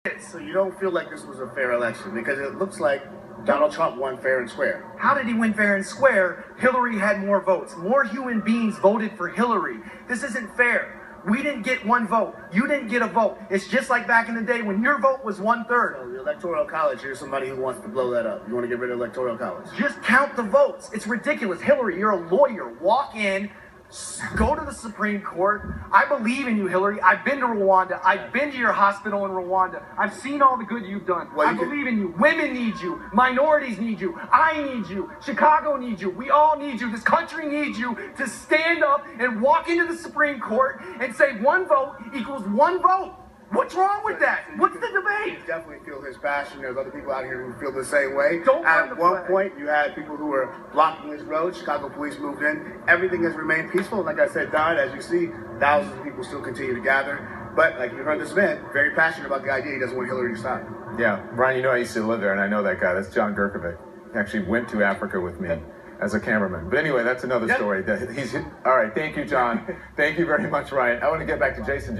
So you don't feel like this was a fair election because it looks like Donald Trump won fair and square. How did he win fair and square? Hillary had more votes. More human beings voted for Hillary. This isn't fair. We didn't get one vote. You didn't get a vote. It's just like back in the day when your vote was 1/3. So the Electoral College, here's somebody who wants to blow that up. You want to get rid of Electoral College? Just count the votes. It's ridiculous. Hillary, you're a lawyer. Walk in, go to the Supreme Court. I believe in you, Hillary. I've been to Rwanda. I've been to your hospital in Rwanda. I've seen all the good you've done. I believe in you. Women need you. Minorities need you. I need you. Chicago needs you. We all need you. This country needs you to stand up and walk into the Supreme Court and say one vote equals one vote. What's wrong with that? What's the debate? You definitely feel his passion. There's other people out here who feel the same way. At one point, you had people who were blocking his road. Chicago police moved in. Everything has remained peaceful. Like I said, Don, as you see, thousands of people still continue to gather. But like you heard this man, very passionate about the idea. He doesn't want Hillary to stop. Yeah, Brian, you know I used to live there, and I know that guy. That's John Gurkovic. He actually went to Africa with me as a cameraman. But anyway, that's another story. All right, thank you, John. Thank you very much, Ryan. I want to get back to Jason.